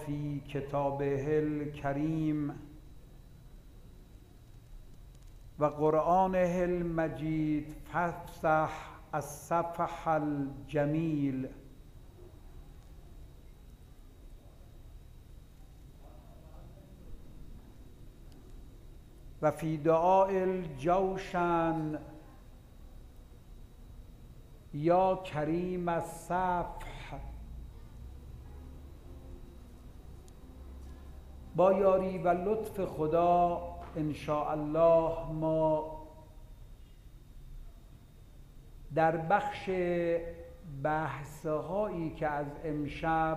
فی کتابه الکریم و قرآنه المجید فافتح الصفح الجمیل و فی دعاء الجوشن یا کریم الصفح. با یاری و لطف خدا ان شاء الله ما در بخش بحث‌هایی که از امشب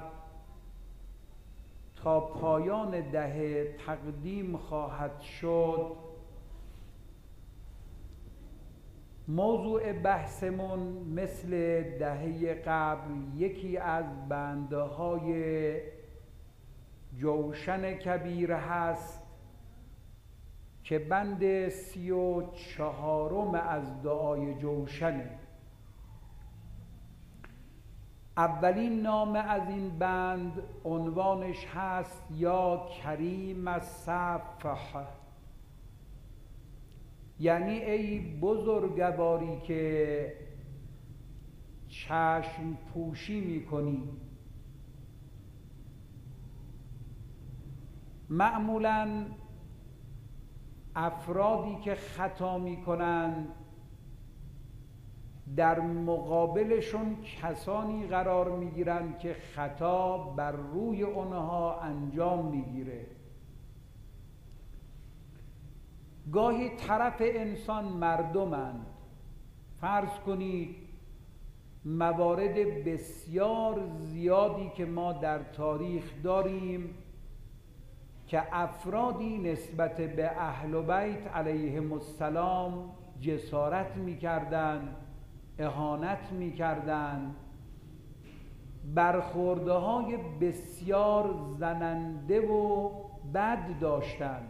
تا پایان دهه تقدیم خواهد شد، موضوع بحثمون مثل دهه قبل یکی از بندهای جوشن کبیر هست که بند 34 از دعای جوشنه. اولین نام از این بند عنوانش هست یا کریم الصفح، یعنی ای بزرگواری که چشم پوشی میکنی. معمولاً افرادی که خطا میکنند در مقابلشون کسانی قرار میگیرند که خطا بر روی اونها انجام میگیره. گاهی طرف انسان مردمند. فرض کنید موارد بسیار زیادی که ما در تاریخ داریم که افرادی نسبت به اهل بیت علیهم السلام جسارت میکردند، اهانت میکردند، برخوردهای بسیار زننده و بد داشتند.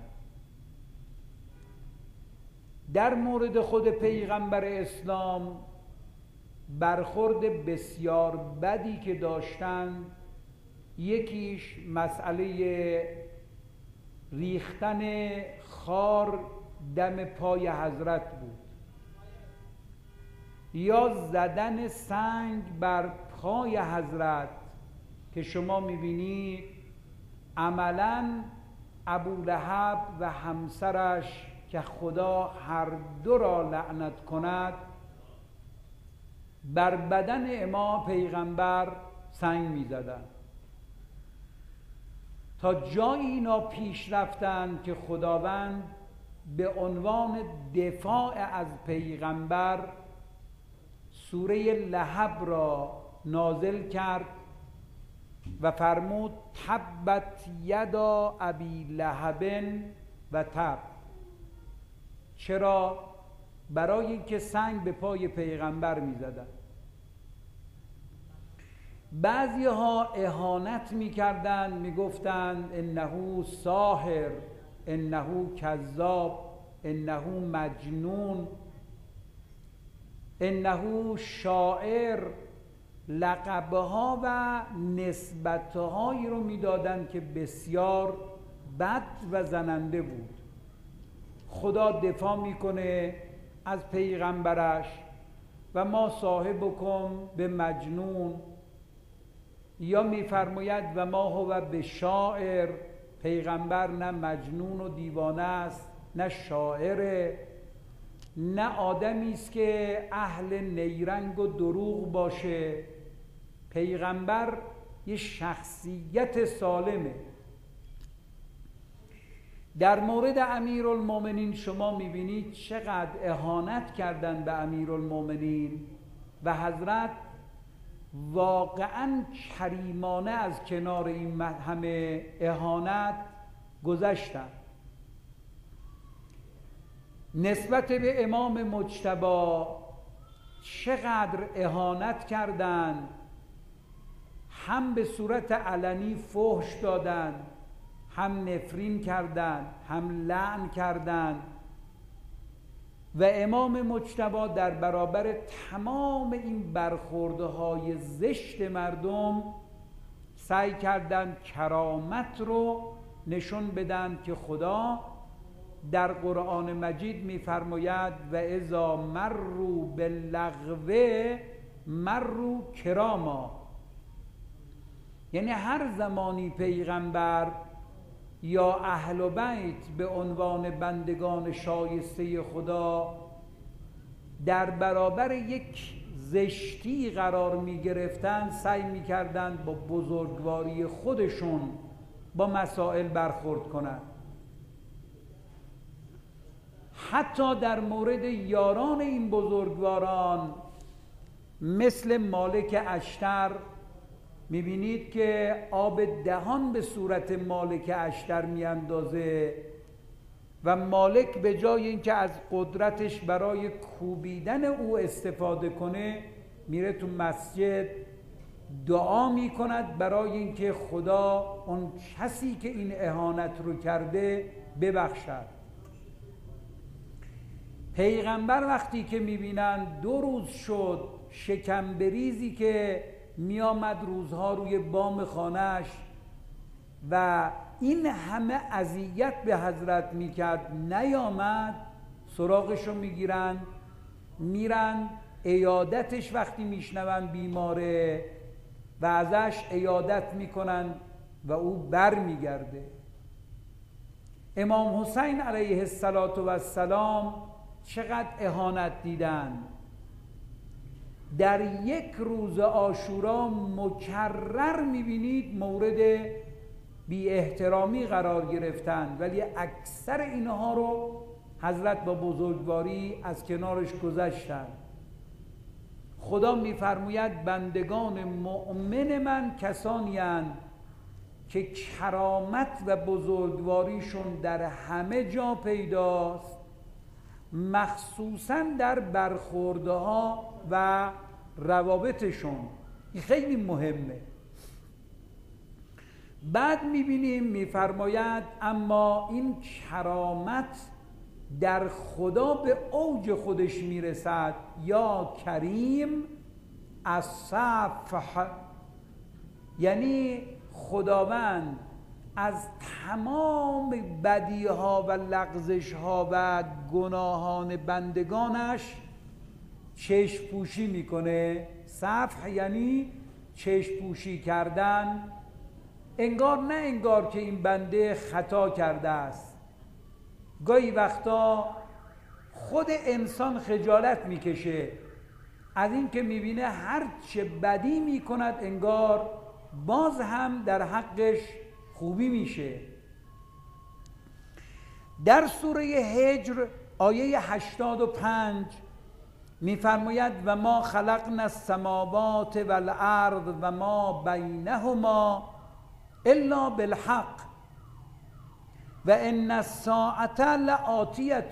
در مورد خود پیغمبر اسلام برخورد بسیار بدی که داشتند، یکیش مسئله ریختن خار دم پای حضرت بود یا زدن سنگ بر پای حضرت که شما میبینید عملاً ابولهب و همسرش که خدا هر دو را لعنت کند بر بدن امام پیغمبر سنگ میزدند. تا جایی اینا پیش رفتند که خداوند به عنوان دفاع از پیغمبر سوره لهب را نازل کرد و فرمود تبت یدا ابی لهب و تب. چرا؟ برای اینکه سنگ به پای پیغمبر می زدن. بعضی ها اهانت می کردن، می گفتن انه ساحر، انه کذاب، انه مجنون، انه شاعر. لقبها و نسبتهایی رو می دادن که بسیار بد و زننده بود. خدا دفاع میکنه از پیغمبرش و ما صاحبکم به مجنون، یا میفرماید و ما هو به شاعر. پیغمبر نه مجنون و دیوانه است، نه شاعره، نه آدمی است که اهل نیرنگ و دروغ باشه. پیغمبر یه شخصیت سالمه. در مورد امیرالمومنین شما میبینید چقدر اهانت کردن به امیرالمومنین و حضرت واقعا کریمانه از کنار این همه اهانت گذشتن. نسبت به امام مجتبی چقدر اهانت کردند، هم به صورت علنی فحش دادند، هم نفرین کردند، هم لعن کردند و امام مجتبی در برابر تمام این برخوردهای زشت مردم سعی کردند کرامت رو نشون بدن که خدا در قرآن مجید میفرماید و اذا مروا باللغو مروا کراما، یعنی هر زمانی پیغمبر یا اهل بیت به عنوان بندگان شایسته خدا در برابر یک زشتی قرار می گرفتن، سعی می کردن با بزرگواری خودشون با مسائل برخورد کنند. حتی در مورد یاران این بزرگواران مثل مالک اشتر میبینید که آب دهان به صورت مالک اشتر میاندازه و مالک به جای اینکه از قدرتش برای کوبیدن او استفاده کنه میره تو مسجد دعا میکند برای اینکه خدا اون کسی که این اهانت رو کرده ببخشد. پیغمبر وقتی که میبینن 2 روز شد شکم بریزی که میامد روزها روی بام خانهش و این همه اذیت به حضرت میکرد نیامد، سراغشو میگیرن میرن عیادتش، وقتی میشنون بیماره و ازش عیادت میکنن و او بر میگرده. امام حسین علیه السلام چقدر اهانت دیدن. در یک روز عاشورا مکرر میبینید مورد بی احترامی قرار گرفتن، ولی اکثر اینها رو حضرت با بزرگواری از کنارش گذشتن. خدا میفرماید بندگان مؤمن من کسانی اند که کرامت و بزرگواریشون در همه جا پیداست، مخصوصا در برخوردها و روابطشون. این خیلی مهمه. بعد میبینیم میفرماید اما این کرامت در خدا به اوج خودش میرسد، یا کریم الصفح، یعنی خداوند از تمام بدیها و لغزشها و گناهان بندگانش چشم پوشی میکنه. صفح یعنی چشم پوشی کردن، انگار نه انگار که این بنده خطا کرده است. گاهی وقتا خود انسان خجالت میکشه از این که میبینه هر چه بدی میکند انگار باز هم در حقش خوبی میشه. در سوره هجر آیه 85 میفرماید و ما خلقنا السماوات والارض و ما بینهما الا بالحق و ان الساعة لآتیة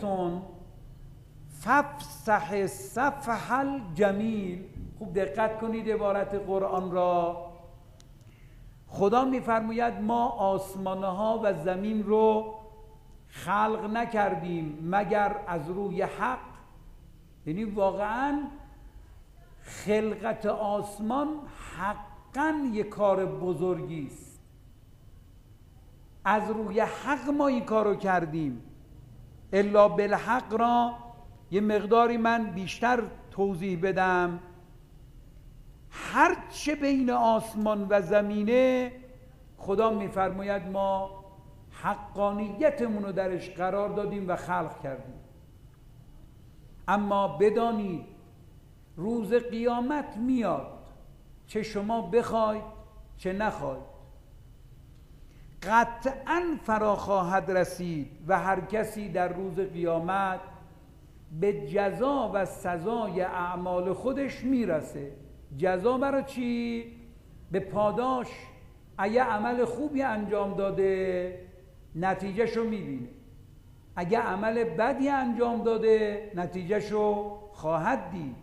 فافسح الصفح الجمیل. خوب دقت کنید عبارت قرآن را. خدا میفرماید ما آسمانها و زمین رو خلق نکردیم مگر از روی حق، یعنی واقعا خلقت آسمان حقا یک کار بزرگی است. از روی حق ما این کارو کردیم. الا بالحق را یه مقداری من بیشتر توضیح بدم. هر چه بین آسمان و زمینه خدا میفرماید ما حقانیتمون رو درش قرار دادیم و خلق کردیم. اما بدانید روز قیامت میاد، چه شما بخواید چه نخواید، قطعاً فرا خواهد رسید و هر کسی در روز قیامت به جزا و سزای اعمال خودش میرسه. جزا برای چی؟ به پاداش. اگه عمل خوبی انجام داده نتیجهشو میبینه، اگه عمل بدی انجام داده نتیجهشو خواهد دید.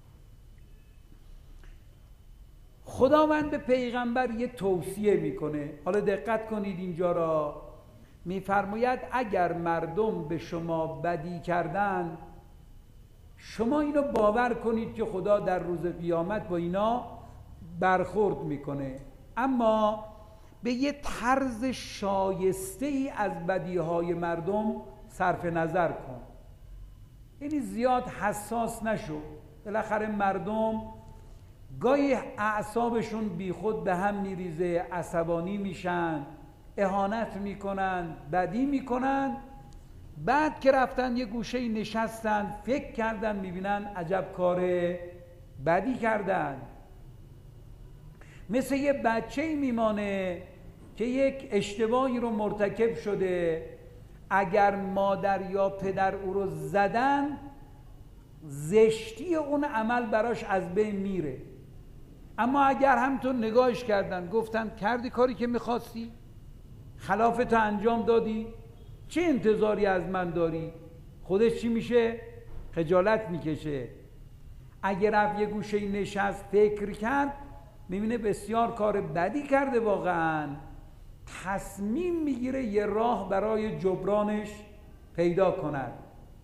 خداوند به پیغمبر یه توصیه میکنه. حالا دقت کنید اینجا را. میفرماید اگر مردم به شما بدی کردن شما اینو باور کنید که خدا در روز قیامت با اینا برخورد میکنه. اما به یه طرز شایسته ای از بدیهای مردم صرف نظر کن. یعنی زیاد حساس نشو. بالاخره مردم گاهی اعصابشون بیخود به هم میریزه، عصبانی میشن، اهانت میکنن، بدی میکنن، بعد که رفتن یه گوشه نشستن فکر کردن میبینن عجب کار بدی کردن. مثل یه بچه‌ای میمانه که یک اشتباهی رو مرتکب شده، اگر مادر یا پدر او رو زدن زشتی اون عمل براش از بین میره. اما اگر همونطور نگاهش کردن، گفتن کردی کاری که میخواستی، خلافتو انجام دادی، چه انتظاری از من داری؟ خودش چی میشه؟ خجالت میکشه. اگر رفت یه گوشه نشست فکر کرد، میبینه بسیار کار بدی کرده، واقعا تصمیم میگیره یه راه برای جبرانش پیدا کند.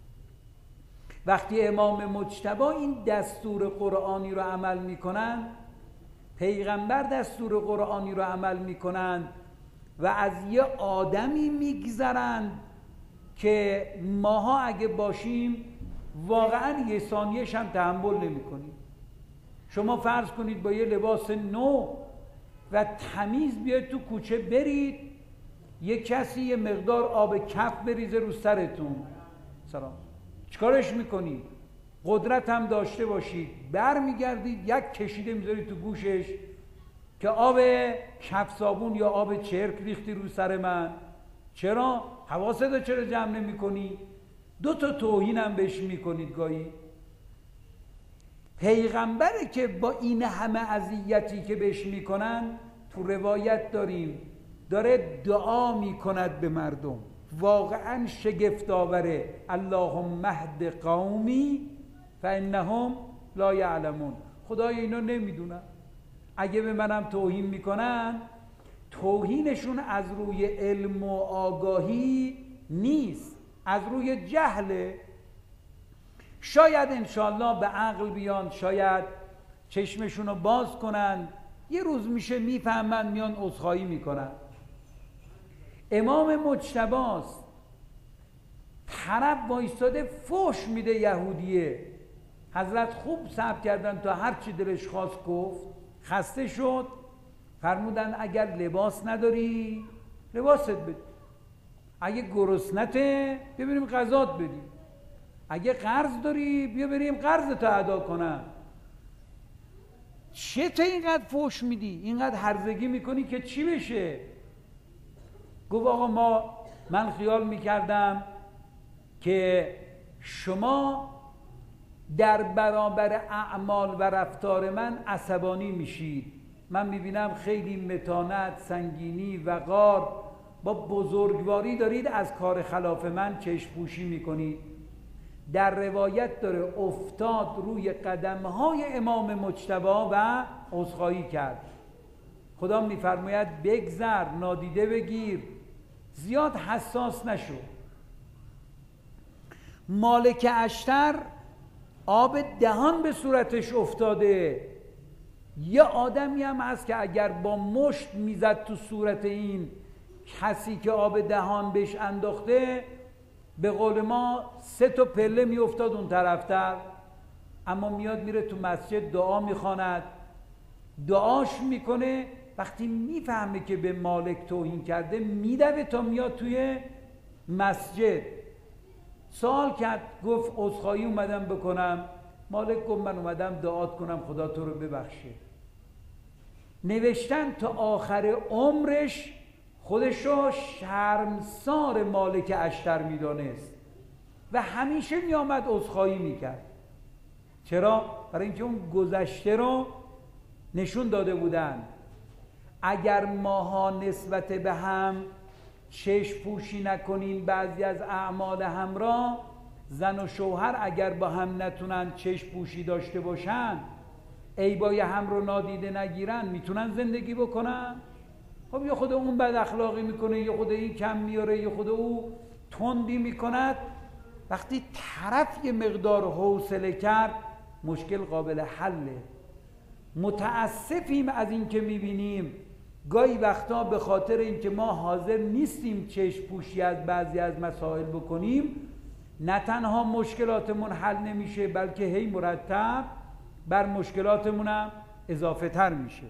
وقتی امام مجتبی این دستور قرآنی رو عمل میکنن، پیغمبر دستور قرآنی رو عمل میکنن و از یه آدمی میگذرن که ماها اگه باشیم واقعا یه ثانیه‌ش هم تحمل نمی‌کنیم. شما فرض کنید با یه لباس نو و تمیز بیاید تو کوچه برید، یه کسی یه مقدار آب کف بریزه رو سرتون، سلام، چیکارش میکنید؟ قدرت هم داشته باشید، برمیگردید یک کشیده میذارید تو گوشش که آب کف صابون یا آب چرک ریختی رو سر من. چرا؟ حواست چرا جمع نمی کنی؟ 2 تا توهین هم بهش میکنید گاهی. پیغمبره که با این همه اذیتی که بهش میکنن، تو روایت داریم داره دعا میکند به مردم، واقعا شگفت آوره. اللهم اهد قومی فانهم لا یعلمون. خدای اینا نمیدونن، اگه به منم توهین میکنن، توهینشون از روی علم و آگاهی نیست، از روی جهله. شاید انشالله به عقل بیان، شاید چشمشونو باز کنن، یه روز میشه میفهمن، میان عذرخواهی میکنن. امام مجتباست، طرف وایستاده فوش میده یهودیه. حضرت خوب صبر کردن تا هر چی دلش خواست گفت. خسته شد، فرمودن اگر لباس نداری لباست بده، اگه گرسنته بیا بریم غذات بدیم، اگه قرض داری بیا بریم قرضتو ادا کنم. چه تا اینقدر فوش میدی، اینقدر هرزگی میکنی که چی بشه؟ گفت آقا من خیال میکردم که شما در برابر اعمال و رفتار من عصبانی میشید. من میبینم خیلی متانت، سنگینی، وقار، با بزرگواری دارید از کار خلاف من چشم پوشی میکنید. در روایت داره افتاد روی قدمهای امام مجتبی و عذرخواهی کرد. خدا میفرماید بگذر، نادیده بگیر، زیاد حساس نشو. مالک اشتر آب دهان به صورتش افتاده. یه آدمی هم هست که اگر با مشت میزد تو صورت این کسی که آب دهان بهش انداخته، به قول ما 3 تا پله میافتاد اون طرفتر. اما میاد میره تو مسجد دعا میخواند، دعاش میکنه. وقتی میفهمه که به مالک توهین کرده، میدوه تا میاد توی مسجد. سوال کرد، گفت عذرخواهی اومدم بکنم. مالک گفت من اومدم دعات کنم خدا تو رو ببخشه. نوشتن تا آخر عمرش خودشو شرمسار مالک اشتر میدانست و همیشه میامد عذرخواهی میکرد. چرا؟ برای اینکه اون گذشته رو نشون داده بودن. اگر ماها نسبت به هم چشم پوشی نکنین بعضی از اعمال همراه، زن و شوهر اگر با هم نتونن چشم پوشی داشته باشن، عیبای هم رو نادیده نگیرن، میتونن زندگی بکنن؟ خب یه خود اون بد اخلاقی میکنه، یه خود این کم میاره، یه خود او تندی میکند. وقتی طرف یه مقدار حوصله کرد، مشکل قابل حله. متاسفیم از این که میبینیم گاهی وقتا به خاطر اینکه ما حاضر نیستیم چشم پوشی از بعضی از مسائل بکنیم، نه تنها مشکلاتمون حل نمیشه بلکه هی مرتب بر مشکلاتمون هم اضافه تر میشه.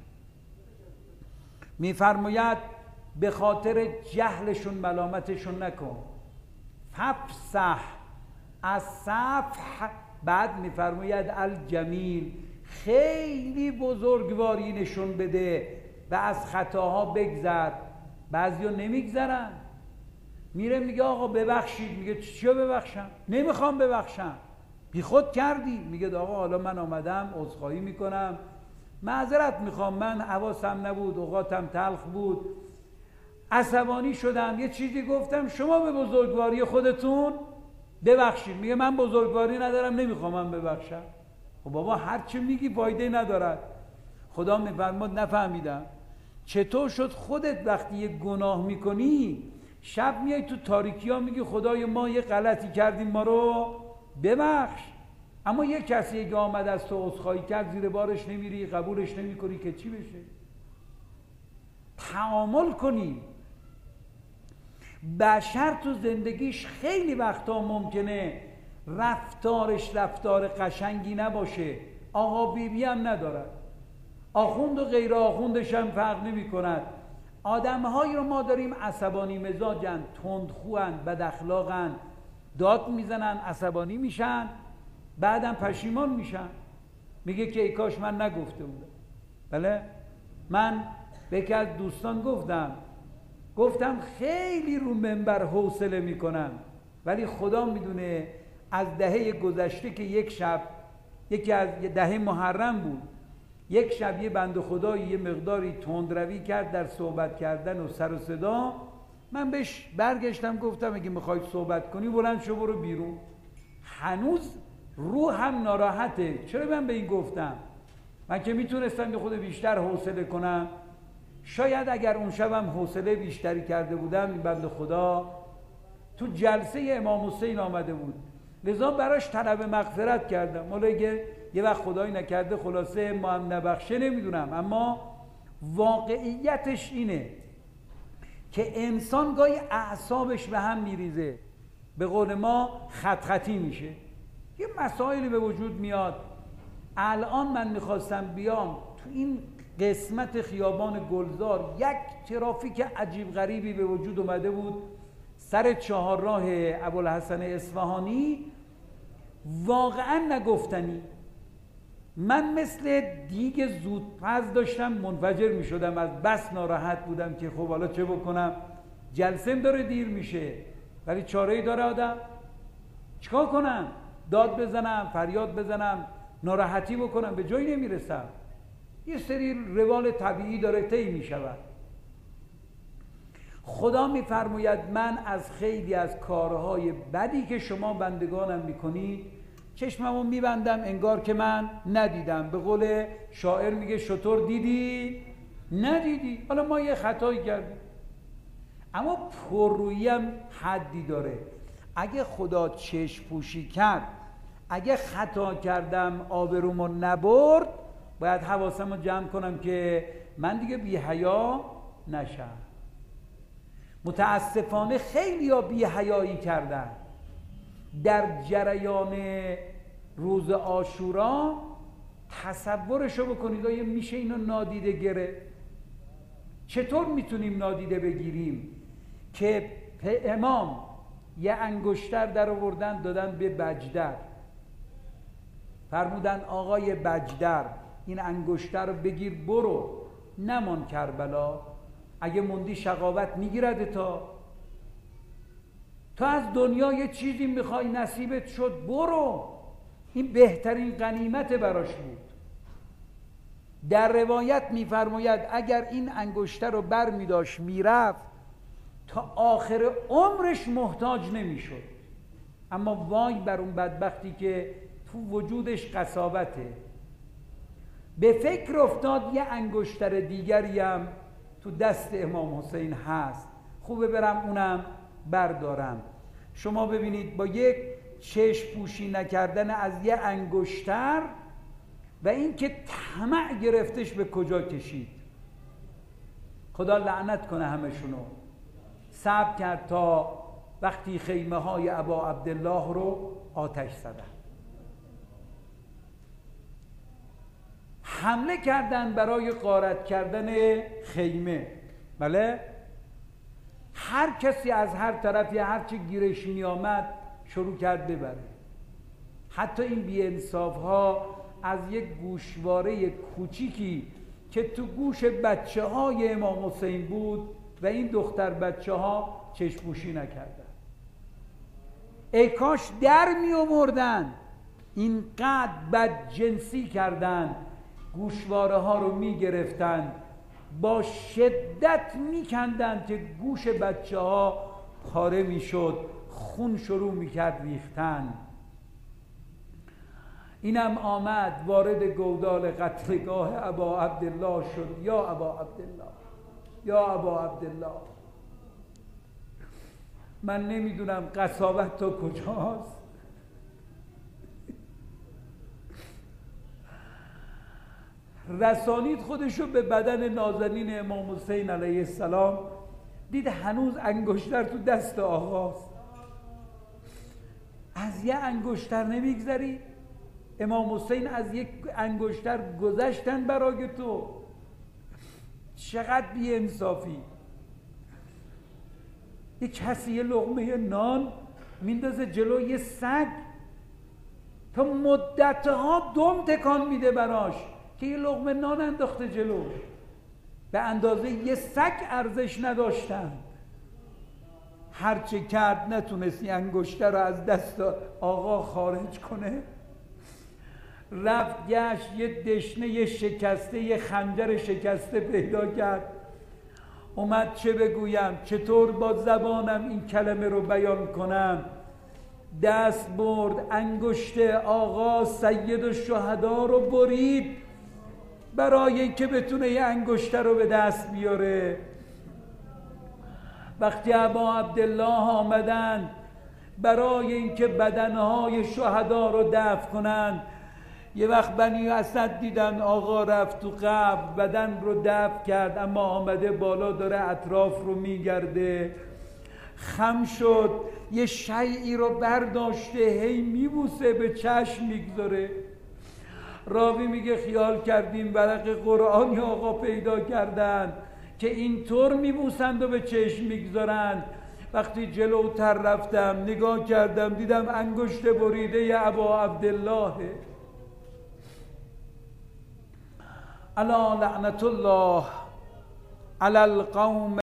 میفرماید به خاطر جهلشون ملامتشون نکن، فافصح از صفح، بعد میفرماید الجمیل، خیلی بزرگواری نشون بده و از خطاها بگذر. بعضیا نمیگذرن، میره میگه آقا ببخشید، میگه چیو ببخشم؟ نمیخوام ببخشم، بی خود کردی. میگه آقا حالا من آمدم عذرخواهی میکنم، معذرت میخوام، من حواسم نبود، اوقاتم تلخ بود، عصبانی شدم، یه چیزی گفتم، شما به بزرگواری خودتون ببخشید. میگه من بزرگواری ندارم، نمیخوام من ببخشم. خب بابا هر چی میگی فایده ندارد. خدا میفرماد نفهمیدم چطور شد خودت وقتی یه گناه میکنی شب میای تو تاریکی ها میگی خدای ما یه غلطی کردیم ما رو ببخش، اما یه کسی که آمد از تو عذرخواهی کرد زیر بارش نمیری، قبولش نمیکنی که چی بشه؟ تعامل کنی. بشر تو زندگیش خیلی وقتا ممکنه رفتارش رفتار قشنگی نباشه، آقا بیبی هم ندارد، آخوند و غیر آخوندش هم فرق نمی کند. آدمهایی رو ما داریم عصبانی مزاجن، تندخوان، بد اخلاقن، داد میزنن، عصبانی میشن، بعدم پشیمان میشن، میگه که ای کاش من نگفته بودم. بله، من به یکی از دوستان گفتم خیلی رو منبر حوصله میکنم، ولی خدا میدونه از دهه گذشته که یک شب، یکی از دهه محرم بود، یک شب یه بنده خدایی یه مقداری تندروی کرد در صحبت کردن و سر و صدا. من بهش برگشتم گفتم اگه میخواید صحبت کنی بلند شو برو بیرون. هنوز روحم ناراحته. چرا من به این گفتم؟ من که میتونستم که خود بیشتر حوصله کنم. شاید اگر اون شبم حوصله بیشتری کرده بودم این بنده خدا تو جلسه امام حسین آمده بود، لذا براش طلب مغفرت کردم. مولا یه وقت خدایی نکرده خلاصه ما هم نبخشه نمیدونم، اما واقعیتش اینه که انسان گاهی اعصابش به هم میریزه، به قول ما خط خطی میشه، یه مسائلی به وجود میاد. الان من میخواستم بیام تو این قسمت خیابان گلزار یک ترافیک عجیب غریبی به وجود اومده بود سر چهارراه ابوالحسن اصفهانی، واقعا نگفتنی. من مثل دیگ زودپز داشتم منفجر می شدم، از بس ناراحت بودم که خب حالا چه بکنم، جلسم داره دیر میشه، ولی چاره‌ای داره آدم؟ چیکار کنم؟ داد بزنم، فریاد بزنم، ناراحتی بکنم؟ به جایی نمیرسم. یه سری روال طبیعی داره طی می شود. خدا میفرماید من از خیلی از کارهای بدی که شما بندگانم میکنید چشممو میبندم انگار که من ندیدم. به قول شاعر میگه شطور دیدی ندیدی. حالا ما یه خطایی کردیم، اما پررویی هم حدی داره. اگه خدا چشم پوشی کرد، اگه خطا کردم آبرومو نبرد، باید حواسمو جمع کنم که من دیگه بی حیا نشم. متاسفانه خیلی ها بی حیایی کردن. در جریان روز عاشورا تصورشو بکنید آیا میشه اینو نادیده گرفت؟ چطور میتونیم نادیده بگیریم که امام یه انگشتر در آوردن دادن به بجدر، فرمودن آقای بجدر این انگشتر رو بگیر برو، نمان کربلا، اگه موندی شقاوت میگیرد تا از دنیا یه چیزی میخوای نصیبت شد برو. این بهترین غنیمت براش بود. در روایت میفرماید اگر این انگشتر رو بر میداشت میرفت تا آخر عمرش محتاج نمیشد. اما وای بر اون بدبختی که تو وجودش قساوته، به فکر افتاد یه انگشتر دیگری هم تو دست امام حسین هست، خوبه برم اونم بردارم. شما ببینید با یک چشم پوشی نکردن از یه انگشتر و این که طمع گرفتش به کجا کشید. خدا لعنت کنه همشونو. صبر کرد تا وقتی خیمه های ابا عبدالله رو آتش زدن، حمله کردن برای غارت کردن خیمه. بله، هر کسی از هر طرفی هر چه گیرش می آمد شروع کرد ببره. حتی این بی‌انصاف ها از یک گوشواره کوچیکی که تو گوش بچه های امام حسین بود و این دختر بچه ها چشم‌پوشی نکردن. ای کاش در می آوردن. اینقدر بدجنسی کردن، گوشواره ها رو می گرفتن، با شدت می کندن که گوش بچه ها پاره می شد، خون شروع می کرد ریختن. اینم آمد وارد گودال قتلگاه ابا عبدالله شد. یا ابا عبدالله، یا ابا عبدالله، من نمیدونم قساوت تا کجاست. رسانید خودشو به بدن نازنین امام حسین علیه السلام، دید هنوز انگشتر تو دست آقاست. از یه انگشتر نمیگذری؟ امام حسین از یک انگشتر گذشتن برای تو. چقدر بی انصافی. یک کسی یه لقمه نان میندازه جلو یه سگ، تا مدتها دم تکان میده براش که یه لقمه نان انداخته جلو. به اندازه یه سگ ارزش نداشتن. هرچه کرد نتونستی انگشتر رو از دست آقا خارج کنه. رفت گشت یه دشنه شکسته، یه خنجر شکسته پیدا کرد. اومد چه بگویم، چطور با زبانم این کلمه رو بیان کنم. دست برد انگشت آقا سید الشهدا رو برید برای اینکه بتونه یه انگشتر رو به دست بیاره. وقتی ابا عبدالله آمدن برای اینکه بدنهای شهدا رو دفن کنن، یه وقت بنی اسد دیدن آقا رفت تو قبر، بدن رو دفن کرد، اما آمده بالا داره اطراف رو میگرده. خم شد، یه شیعی رو برداشته هی میبوسه، به چشم میگذاره. راوی میگه خیال کردیم ورق قرآن آقا پیدا کردن که اینطور میبوسند و به چشم میگذارند. وقتی جلوتر رفتم نگاه کردم دیدم انگشت بریده ابا عبدالله. الا لعنت الله علی القوم